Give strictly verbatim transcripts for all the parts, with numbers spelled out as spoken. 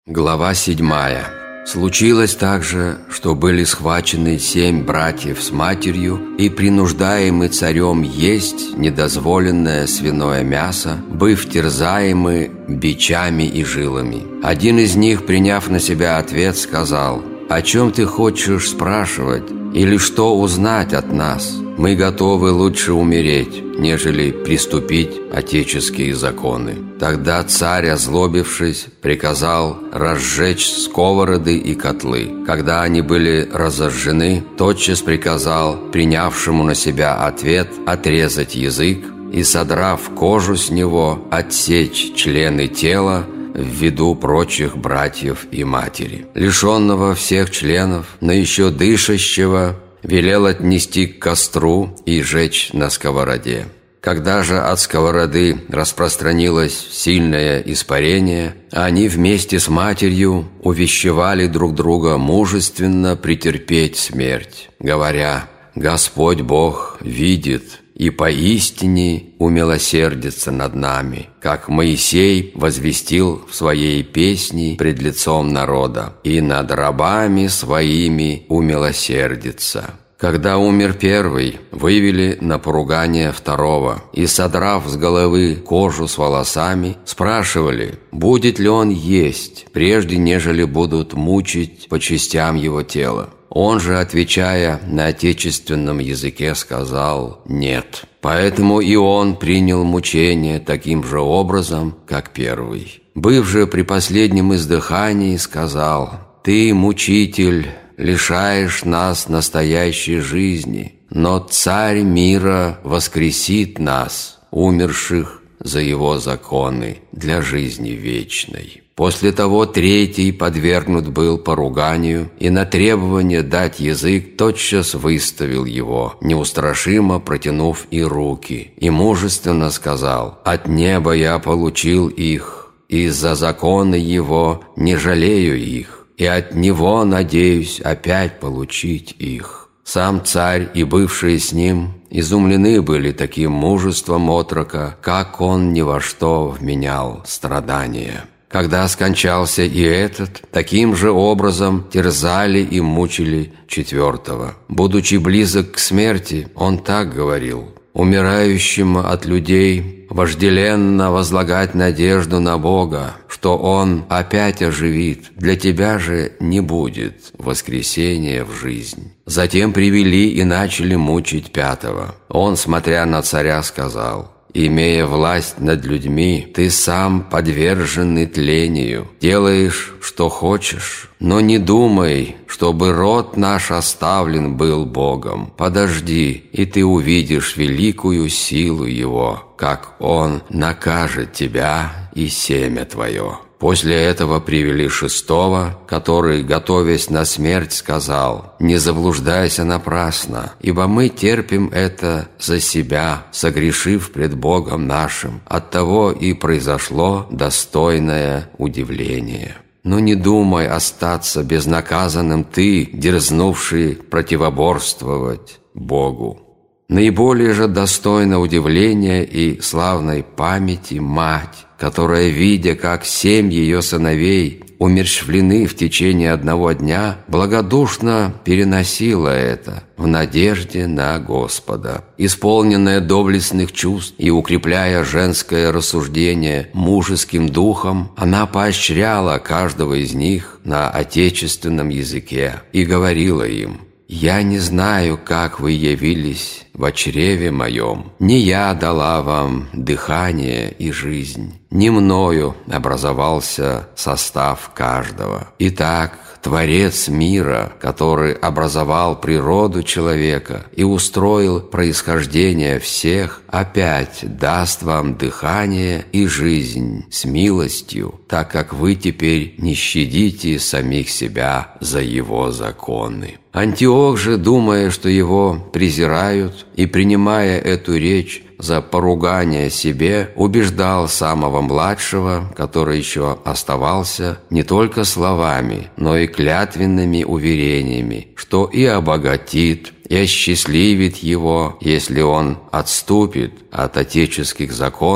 Глава седьмая. Случилось также, что были схвачены семь братьев с матерью и принуждаемы царем есть недозволенное свиное мясо, быв терзаемы бичами и жилами. Один из них, приняв на себя ответ, сказал: «О чем ты хочешь спрашивать, или что узнать от нас? Мы готовы лучше умереть, нежели приступить отеческие законы». Тогда царь, озлобившись, приказал разжечь сковороды и котлы. Когда они были разожжены, тотчас приказал принявшему на себя ответ отрезать язык и, содрав кожу с него, отсечь члены тела в виду прочих братьев и матери. Лишенного всех членов, но еще дышащего, велел отнести к костру и жечь на сковороде. Когда же от сковороды распространилось сильное испарение, они вместе с матерью увещевали друг друга мужественно претерпеть смерть, говоря: «Господь Бог видит и поистине умилосердится над нами, как Моисей возвестил в своей песне пред лицом народа, и над рабами своими умилосердится». Когда умер первый, вывели на поругание второго и, содрав с головы кожу с волосами, спрашивали, будет ли он есть, прежде нежели будут мучить по частям его тела. Он же, отвечая на отечественном языке, сказал «нет». Поэтому и он принял мучение таким же образом, как первый. Быв же при последнем издыхании, сказал: «Ты, мучитель, лишаешь нас настоящей жизни, но Царь мира воскресит нас, умерших за Его законы, для жизни вечной». После того третий подвергнут был поруганию, и на требование дать язык тотчас выставил его, неустрашимо протянув и руки, и мужественно сказал: «От неба я получил их, и из-за закона его не жалею их, и от него надеюсь опять получить их». Сам царь и бывшие с ним изумлены были таким мужеством отрока, как он ни во что вменял страдания. Когда скончался и этот, таким же образом терзали и мучили четвертого. Будучи близок к смерти, он так говорил: «Умирающим от людей вожделенно возлагать надежду на Бога, что Он опять оживит, для тебя же не будет воскресения в жизнь». Затем привели и начали мучить пятого. Он, смотря на царя, сказал: «Имея власть над людьми, ты сам подверженный тлению, делаешь, что хочешь, но не думай, чтобы род наш оставлен был Богом. Подожди, и ты увидишь великую силу Его, как Он накажет тебя и семя твое». После этого привели шестого, который, готовясь на смерть, сказал: «Не заблуждайся напрасно, ибо мы терпим это за себя, согрешив пред Богом нашим. Оттого и произошло достойное удивление. Но не думай остаться безнаказанным ты, дерзнувший противоборствовать Богу». Наиболее же достойно удивления и славной памяти мать, которая, видя, как семь ее сыновей умерщвлены в течение одного дня, благодушно переносила это в надежде на Господа. Исполненная доблестных чувств и укрепляя женское рассуждение мужеским духом, она поощряла каждого из них на отечественном языке и говорила им: «Я не знаю, как вы явились во чреве моем. Не я дала вам дыхание и жизнь, не мною образовался состав каждого. Итак, Творец мира, который образовал природу человека и устроил происхождение всех, опять даст вам дыхание и жизнь с милостью, так как вы теперь не щадите самих себя за Его законы». Антиох же, думая, что его презирают, и принимая эту речь за поругание себе, убеждал самого младшего, который еще оставался, не только словами, но и клятвенными уверениями, что и обогатит, и осчастливит его, если он отступит от отеческих законов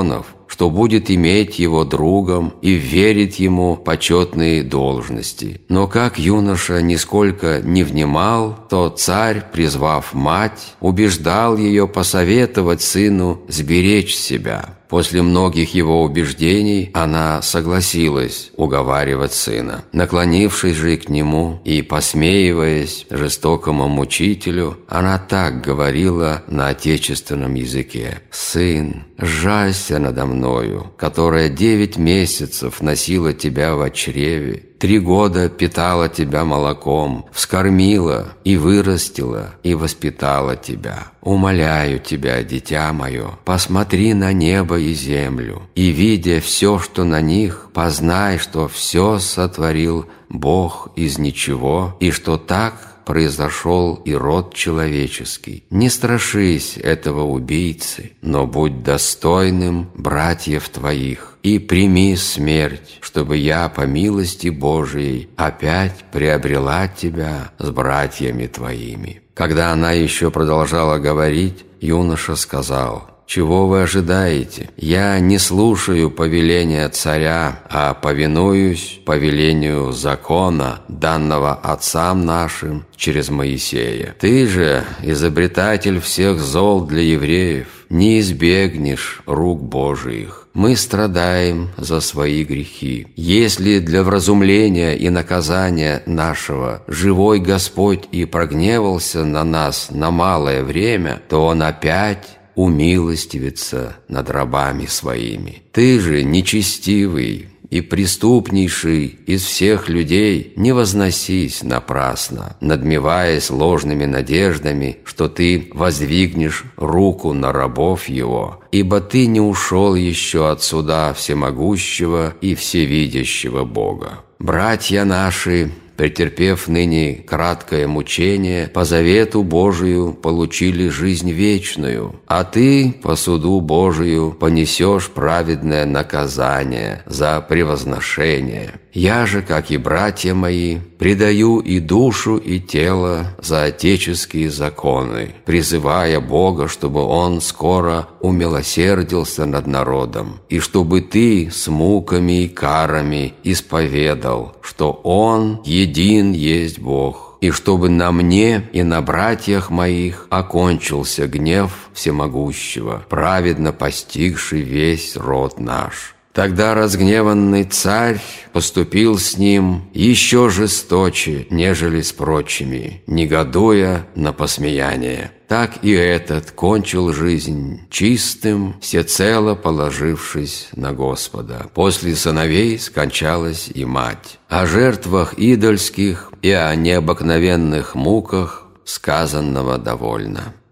что будет иметь его другом и верит ему почетные должности. Но как юноша нисколько не внимал, то царь, призвав мать, убеждал ее посоветовать сыну сберечь себя. После многих его убеждений она согласилась уговаривать сына. Наклонившись же к нему и посмеиваясь жестокому мучителю, она так говорила на отечественном языке: «Сын, жалься надо мною, которая девять месяцев носила тебя во чреве, три года питала тебя молоком, вскормила и вырастила и воспитала тебя. Умоляю тебя, дитя мое, посмотри на небо и землю, и, видя все, что на них, познай, что все сотворил Бог из ничего, и что так произошел и род человеческий. Не страшись этого убийцы, но будь достойным братьев твоих, и прими смерть, чтобы я, по милости Божией, опять приобрела тебя с братьями твоими». Когда она еще продолжала говорить, юноша сказал: «Чего вы ожидаете? Я не слушаю повеления царя, а повинуюсь повелению закона, данного отцам нашим через Моисея. Ты же, изобретатель всех зол для евреев, не избегнешь рук Божиих. Мы страдаем за свои грехи. Если для вразумления и наказания нашего живой Господь и прогневался на нас на малое время, то Он опять умилостивится над рабами своими. Ты же, нечестивый и преступнейший из всех людей, не возносись напрасно, надмеваясь ложными надеждами, что ты воздвигнешь руку на рабов его, ибо ты не ушел еще от суда всемогущего и всевидящего Бога. Братья наши, претерпев ныне краткое мучение, по завету Божию получили жизнь вечную, а ты по суду Божию понесешь праведное наказание за превозношение. Я же, как и братья мои, предаю и душу, и тело за отеческие законы, призывая Бога, чтобы Он скоро умилосердился над народом, и чтобы ты с муками и карами исповедал, что Он един есть Бог, и чтобы на мне и на братьях моих окончился гнев всемогущего, праведно постигший весь род наш». Тогда разгневанный царь поступил с ним еще жесточе, нежели с прочими, негодуя на посмеяние. Так и этот кончил жизнь чистым, всецело положившись на Господа. После сыновей скончалась и мать. О жертвах идольских и о необыкновенных муках сказанного довольно.